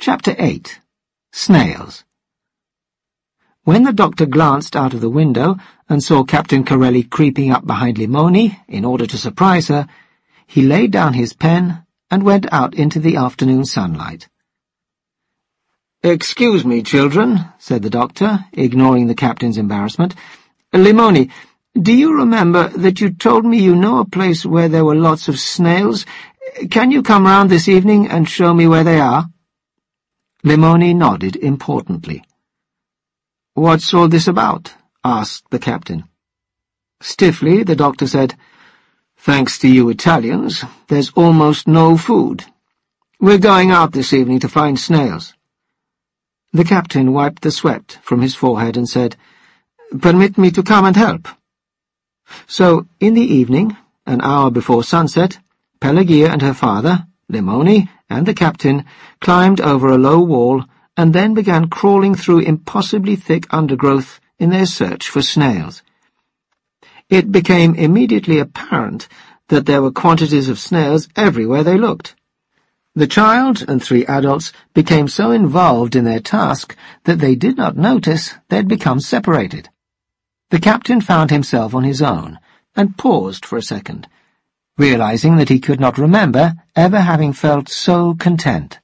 Chapter 8. Snails. When the doctor glanced out of the window and saw Captain Corelli creeping up behind Limoni in order to surprise her, he laid down his pen and went out into the afternoon sunlight. "Excuse me, children," said the doctor, ignoring the captain's embarrassment. "Limoni, do you remember that you told me you know a place where there were lots of snails? Can you come round this evening and show me where they are?" Limoni nodded importantly. "What's all this about?" asked the captain. Stiffly, the doctor said, "Thanks to you Italians, there's almost no food. We're going out this evening to find snails." The captain wiped the sweat from his forehead and said, "Permit me to come and help." So, in the evening, an hour before sunset, Pelagia and her father, Limoni, and the captain climbed over a low wall and then began crawling through impossibly thick undergrowth in their search for snails. It became immediately apparent that there were quantities of snails everywhere they looked. The child and 3 adults became so involved in their task that they did not notice they'd become separated. The captain found himself on his own and paused for a second, realizing that he could not remember ever having felt so content.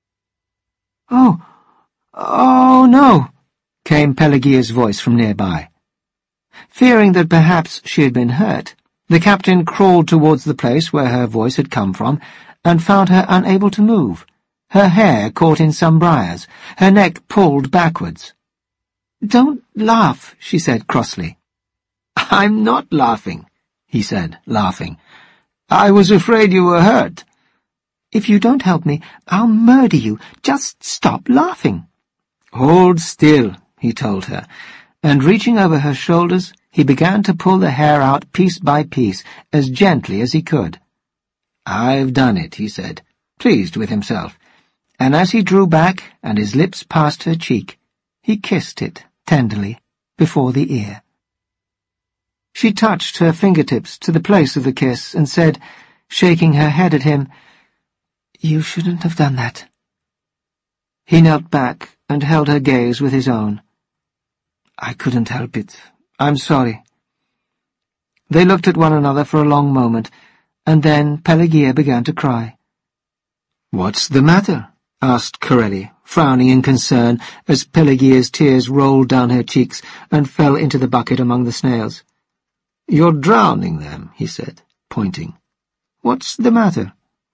Oh, no," came Pelagia's voice from nearby. Fearing that perhaps she had been hurt, the captain crawled towards the place where her voice had come from and found her unable to move, her hair caught in some briars, her neck pulled backwards. "Don't laugh," she said crossly. "I'm not laughing," he said, laughing. "I was afraid you were hurt." "If you don't help me, I'll murder you. Just stop laughing." "Hold still," he told her, and reaching over her shoulders, he began to pull the hair out piece by piece, as gently as he could. "I've done it," he said, pleased with himself, and as he drew back and his lips passed her cheek, he kissed it tenderly before the ear. She touched her fingertips to the place of the kiss and said, shaking her head at him, "You shouldn't have done that." He knelt back and held her gaze with his own. "I couldn't help it. I'm sorry." They looked at one another for a long moment, and then Pelagia began to cry. "What's the matter?" asked Corelli, frowning in concern as Pelagia's tears rolled down her cheeks and fell into the bucket among the snails. "You're drowning them," he said, pointing. "What's the matter?"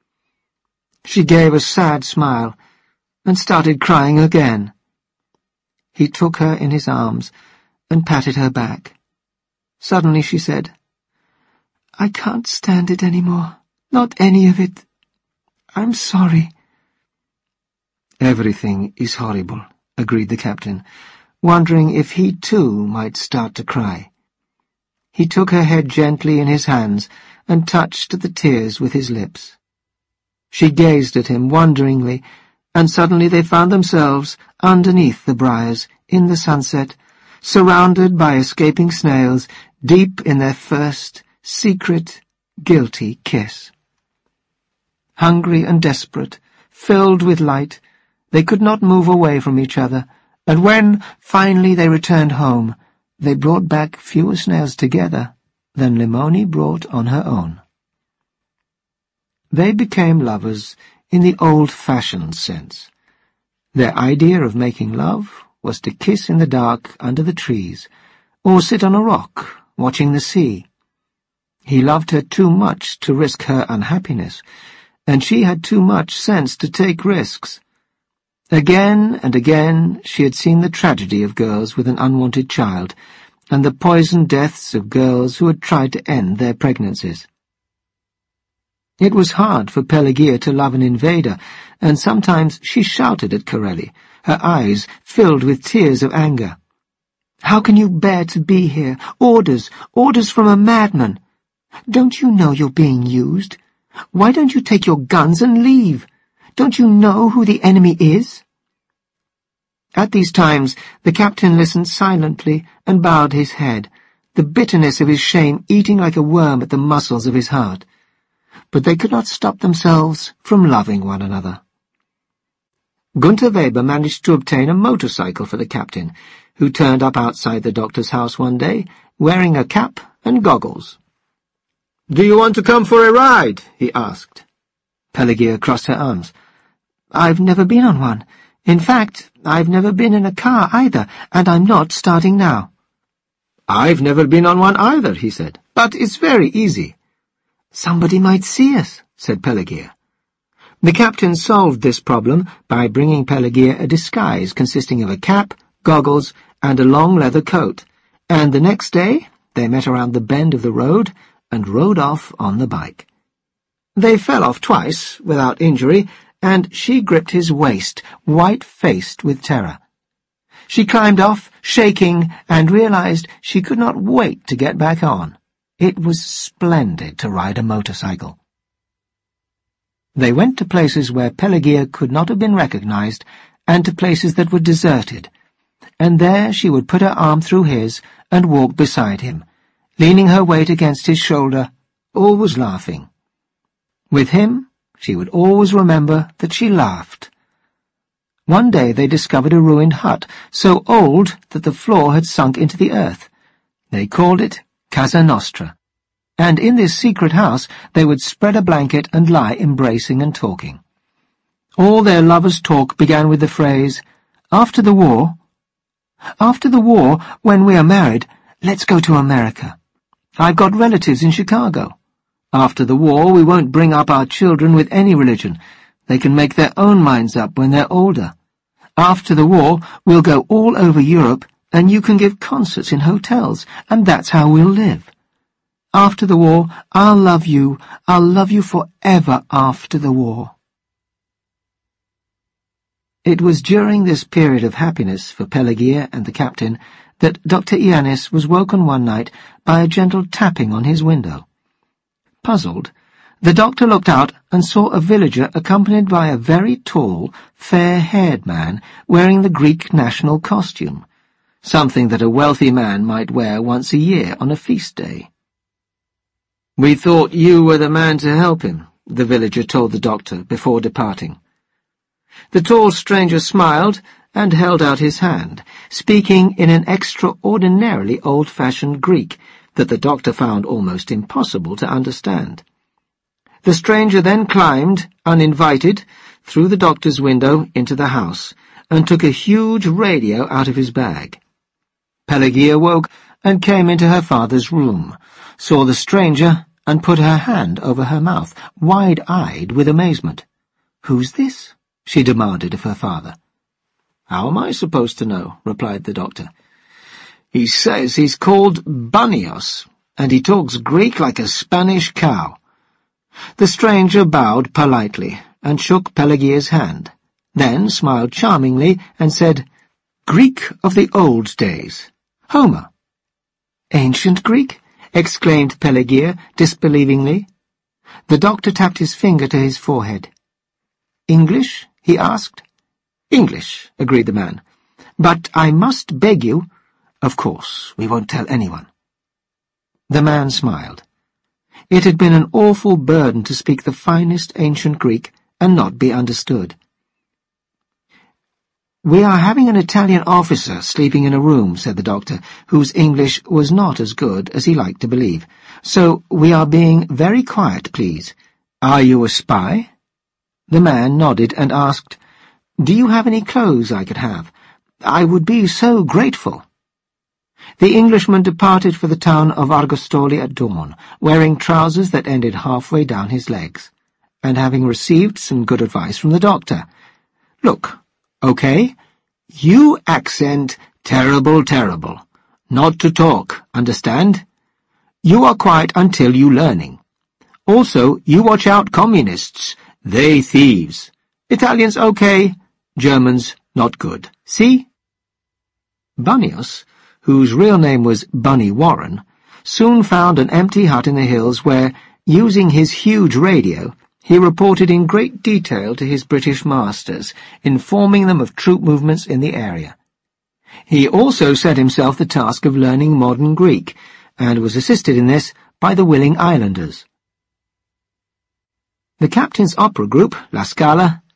She gave a sad smile and started crying again. He took her in his arms and patted her back. Suddenly she said, "I can't stand it any more. Not any of it. I'm sorry." "Everything is horrible," agreed the captain, wondering if he too might start to cry. He took her head gently in his hands and touched the tears with his lips. She gazed at him wonderingly, and suddenly they found themselves underneath the briars, in the sunset, surrounded by escaping snails, deep in their first, secret, guilty kiss. Hungry and desperate, filled with light, they could not move away from each other, and when finally they returned home, they brought back fewer snails together than Limoni brought on her own. They became lovers in the old-fashioned sense. Their idea of making love was to kiss in the dark under the trees, or sit on a rock, watching the sea. He loved her too much to risk her unhappiness, and she had too much sense to take risks. Again and again she had seen the tragedy of girls with an unwanted child, and the poisoned deaths of girls who had tried to end their pregnancies. It was hard for Pelagia to love an invader, and sometimes she shouted at Corelli, her eyes filled with tears of anger. "How can you bear to be here? Orders from a madman! Don't you know you're being used? Why don't you take your guns and leave? Don't you know who the enemy is?" At these times the captain listened silently and bowed his head, the bitterness of his shame eating like a worm at the muscles of his heart. But they could not stop themselves from loving one another. Gunther Weber managed to obtain a motorcycle for the captain, who turned up outside the doctor's house one day, wearing a cap and goggles. "Do you want to come for a ride?" he asked. Pelagia crossed her arms. "I've never been on one. In fact, I've never been in a car either, and I'm not starting now." "I've never been on one either," he said, "but it's very easy." "Somebody might see us," said Pelagia. The captain solved this problem by bringing Pelagia a disguise consisting of a cap, goggles, and a long leather coat, and the next day they met around the bend of the road and rode off on the bike. They fell off twice, without injury, and she gripped his waist, white-faced with terror. She climbed off, shaking, and realized she could not wait to get back on. It was splendid to ride a motorcycle. They went to places where Pelagia could not have been recognized, and to places that were deserted, and there she would put her arm through his and walk beside him, leaning her weight against his shoulder, always laughing. With him, she would always remember that she laughed. One day they discovered a ruined hut, so old that the floor had sunk into the earth. They called it Casa Nostra, and in this secret house they would spread a blanket and lie embracing and talking. All their lovers' talk began with the phrase, "After the war, when we are married, let's go to America. I've got relatives in Chicago. After the war, we won't bring up our children with any religion. They can make their own minds up when they're older. After the war, we'll go all over Europe, and you can give concerts in hotels, and that's how we'll live. After the war, I'll love you forever after the war." It was during this period of happiness for Pelagia and the captain that Dr. Iannis was woken one night by a gentle tapping on his window. Puzzled, the doctor looked out and saw a villager accompanied by a very tall, fair-haired man wearing the Greek national costume, something that a wealthy man might wear once a year on a feast day. "We thought you were the man to help him," the villager told the doctor before departing. The tall stranger smiled and held out his hand, speaking in an extraordinarily old-fashioned Greek that the doctor found almost impossible to understand. The stranger then climbed, uninvited, through the doctor's window into the house, and took a huge radio out of his bag. Pelagia woke and came into her father's room, saw the stranger, and put her hand over her mouth, wide-eyed with amazement. "Who's this?" she demanded of her father. "How am I supposed to know?" replied the doctor. "He says he's called Banios, and he talks Greek like a Spanish cow." The stranger bowed politely and shook Pelagia's hand, then smiled charmingly and said, "Greek of the old days. Homer." "Ancient Greek?" exclaimed Pelagia disbelievingly. The doctor tapped his finger to his forehead. "English?" he asked. "English," agreed the man. "But I must beg you—" "Of course, we won't tell anyone." The man smiled. It had been an awful burden to speak the finest ancient Greek and not be understood. "We are having an Italian officer sleeping in a room," said the doctor, whose English was not as good as he liked to believe. "So we are being very quiet, please. Are you a spy?" The man nodded and asked, "Do you have any clothes I could have? I would be so grateful." The Englishman departed for the town of Argostoli at dawn, wearing trousers that ended halfway down his legs, and having received some good advice from the doctor. "Look, okay? You accent terrible, terrible. Not to talk, understand? You are quiet until you learning. Also, you watch out communists. They thieves. Italians okay, Germans not good. See?" Banios, whose real name was Bunny Warren, soon found an empty hut in the hills where, using his huge radio, he reported in great detail to his British masters, informing them of troop movements in the area. He also set himself the task of learning modern Greek, and was assisted in this by the willing islanders. The captain's opera group, La Scala,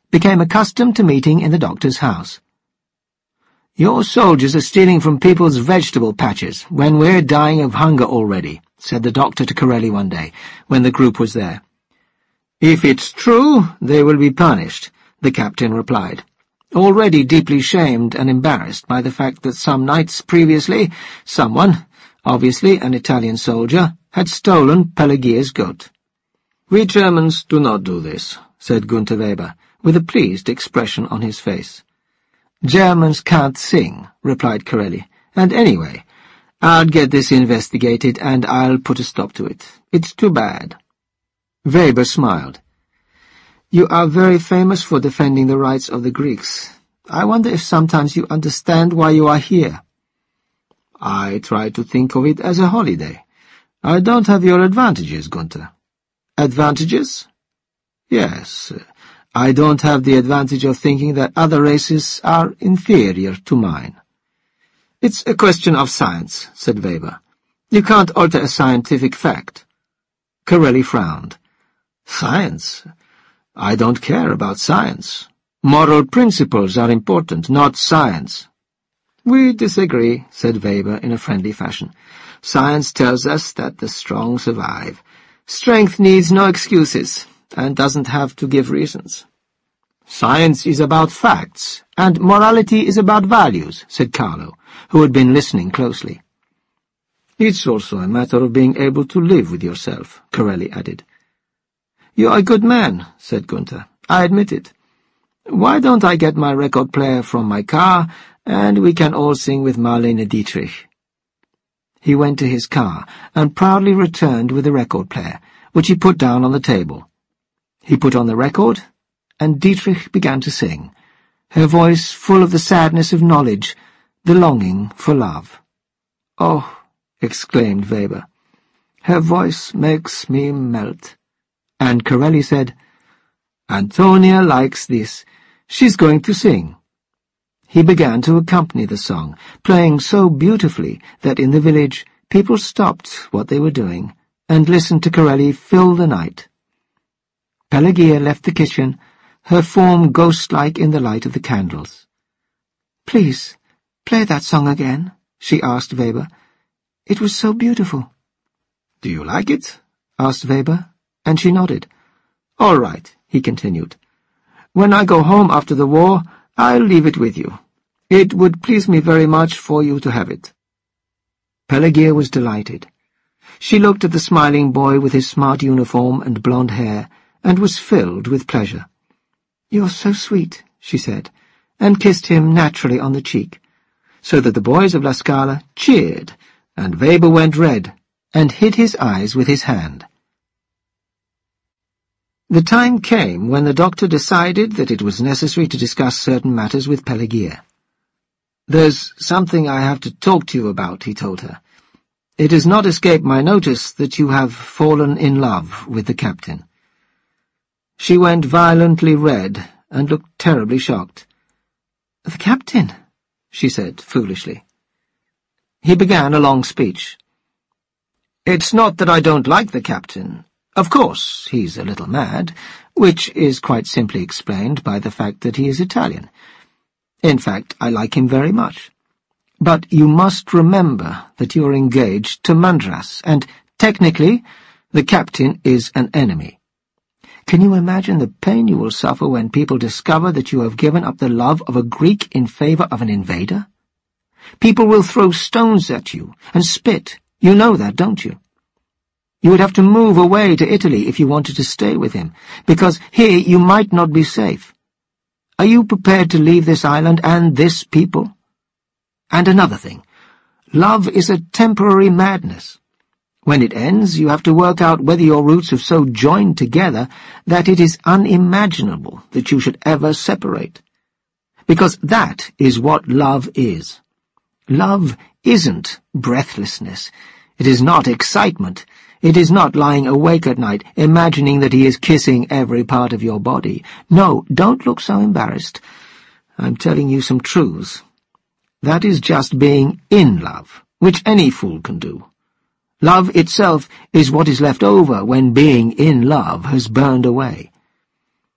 became accustomed to meeting in the doctor's house. "Your soldiers are stealing from people's vegetable patches, when we're dying of hunger already," said the doctor to Corelli one day, when the group was there. "If it's true, they will be punished," the captain replied, already deeply shamed and embarrassed by the fact that some nights previously someone, obviously an Italian soldier, had stolen Pelagia's goat. "We Germans do not do this," said Gunther Weber, with a pleased expression on his face. "Germans can't sing," replied Corelli, "and anyway, I'll get this investigated and I'll put a stop to it. It's too bad." Weber smiled. "You are very famous for defending the rights of the Greeks. I wonder if sometimes you understand why you are here." "I try to think of it as a holiday. I don't have your advantages, Gunther." "Advantages?" "Yes. I don't have the advantage of thinking that other races are inferior to mine." "It's a question of science," said Weber. "You can't alter a scientific fact." Corelli frowned. "Science? I don't care about science. Moral principles are important, not science." "We disagree," said Weber in a friendly fashion. "Science tells us that the strong survive. Strength needs no excuses, and doesn't have to give reasons." "Science is about facts, and morality is about values," said Carlo, who had been listening closely. "It's also a matter of being able to live with yourself," Corelli added. "You're a good man," said Gunther. "I admit it. Why don't I get my record player from my car, and we can all sing with Marlene Dietrich?" He went to his car, and proudly returned with the record player, which he put down on the table. He put on the record, and Dietrich began to sing, her voice full of the sadness of knowledge, the longing for love. "Oh," exclaimed Weber, "her voice makes me melt." And Corelli said, "Antonia likes this. She's going to sing." He began to accompany the song, playing so beautifully that in the village people stopped what they were doing and listened to Corelli fill the night. Pelagia left the kitchen, her form ghost-like in the light of the candles. "Please, play that song again," she asked Weber. "It was so beautiful." "Do you like it?" asked Weber, and she nodded. "All right," he continued. "When I go home after the war, I'll leave it with you. It would please me very much for you to have it." Pelagia was delighted. She looked at the smiling boy with his smart uniform and blonde hair, and was filled with pleasure. "You're so sweet," she said, and kissed him naturally on the cheek, so that the boys of La Scala cheered, and Weber went red, and hid his eyes with his hand. The time came when the doctor decided that it was necessary to discuss certain matters with Pelagia. "There's something I have to talk to you about," he told her. "It has not escaped my notice that you have fallen in love with the captain." She went violently red and looked terribly shocked. "The captain?" she said foolishly. He began a long speech. "It's not that I don't like the captain. Of course, he's a little mad, which is quite simply explained by the fact that he is Italian. In fact, I like him very much. But you must remember that you are engaged to Mandras, and, technically, the captain is an enemy. Can you imagine the pain you will suffer when people discover that you have given up the love of a Greek in favor of an invader? People will throw stones at you and spit. You know that, don't you? You would have to move away to Italy if you wanted to stay with him, because here you might not be safe. Are you prepared to leave this island and this people? And another thing, love is a temporary madness. When it ends, you have to work out whether your roots have so joined together that it is unimaginable that you should ever separate. Because that is what love is. Love isn't breathlessness. It is not excitement. It is not lying awake at night, imagining that he is kissing every part of your body. No, don't look so embarrassed. I'm telling you some truths. That is just being in love, which any fool can do. Love itself is what is left over when being in love has burned away.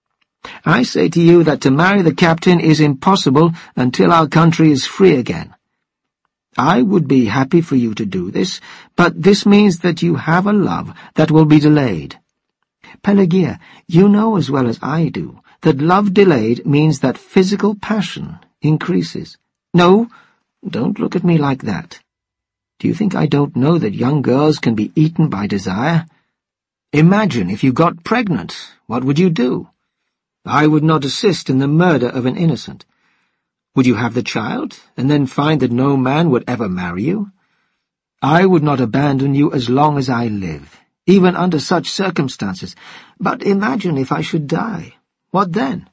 I say to you that to marry the captain is impossible until our country is free again. I would be happy for you to do this, but this means that you have a love that will be delayed. Pelagia, you know as well as I do that love delayed means that physical passion increases. No, don't look at me like that. Do you think I don't know that young girls can be eaten by desire? Imagine if you got pregnant, what would you do? I would not assist in the murder of an innocent. Would you have the child, and then find that no man would ever marry you? I would not abandon you as long as I live, even under such circumstances. But imagine if I should die. What then?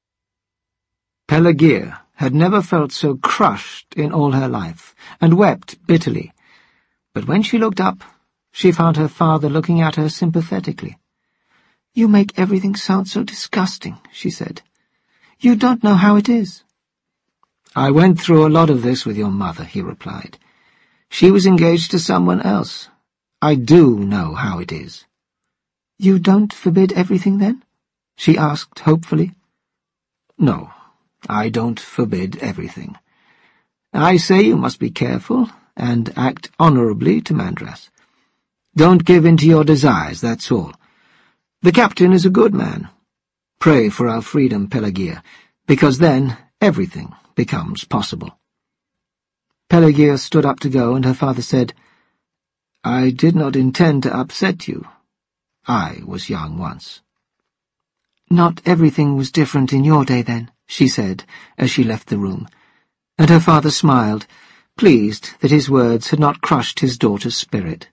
Pelagia had never felt so crushed in all her life, and wept bitterly. But when she looked up, she found her father looking at her sympathetically. "You make everything sound so disgusting," she said. "You don't know how it is." "I went through a lot of this with your mother," he replied. "She was engaged to someone else. I do know how it is." "You don't forbid everything, then?" she asked hopefully. "No, I don't forbid everything. I say you must be careful and act honourably to Mandras. Don't give in to your desires, that's all. The captain is a good man. Pray for our freedom, Pelagia, because then everything becomes possible." Pelagia stood up to go, and her father said, "I did not intend to upset you. I was young once." "Not everything was different in your day, then," she said, as she left the room, and her father smiled, pleased that his words had not crushed his daughter's spirit.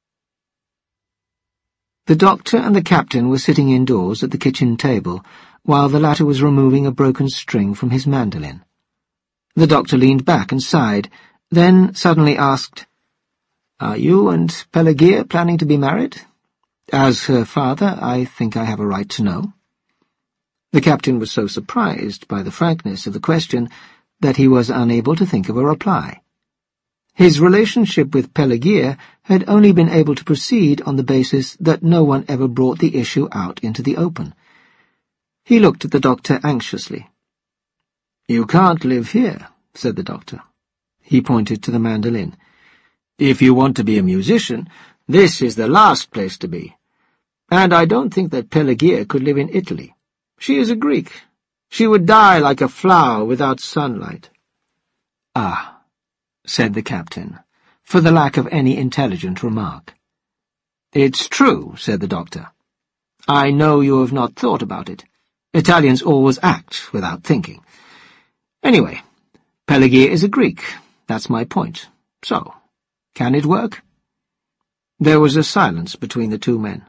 The doctor and the captain were sitting indoors at the kitchen table, while the latter was removing a broken string from his mandolin. The doctor leaned back and sighed, then suddenly asked, "Are you and Pelagia planning to be married? As her father, I think I have a right to know." The captain was so surprised by the frankness of the question that he was unable to think of a reply. His relationship with Pelagia had only been able to proceed on the basis that no one ever brought the issue out into the open. He looked at the doctor anxiously. "You can't live here," said the doctor. He pointed to the mandolin. "If you want to be a musician, this is the last place to be. And I don't think that Pelagia could live in Italy. She is a Greek. She would die like a flower without sunlight." "Ah," said the captain, for the lack of any intelligent remark. "It's true," said the doctor. "I know you have not thought about it. Italians always act without thinking. Anyway, Pelagia is a Greek. That's my point. So, can it work?" There was a silence between the two men.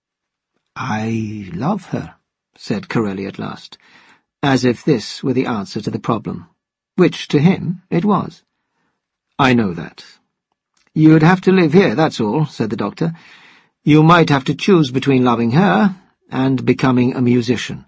"I love her," said Corelli at last, as if this were the answer to the problem, which to him it was. "I know that. You'd have to live here, that's all," said the doctor. "You might have to choose between loving her and becoming a musician."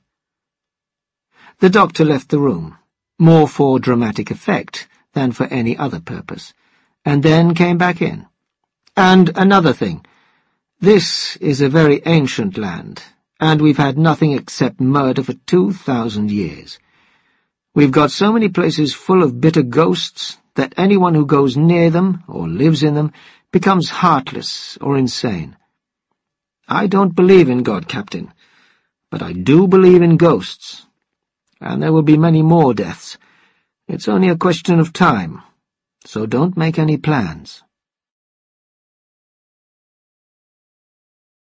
The doctor left the room, more for dramatic effect than for any other purpose, and then came back in. "And another thing. This is a very ancient land, and we've had nothing except murder for 2,000 years. We've got so many places full of bitter ghosts that anyone who goes near them or lives in them becomes heartless or insane. I don't believe in God, Captain, but I do believe in ghosts. And there will be many more deaths. It's only a question of time, so don't make any plans."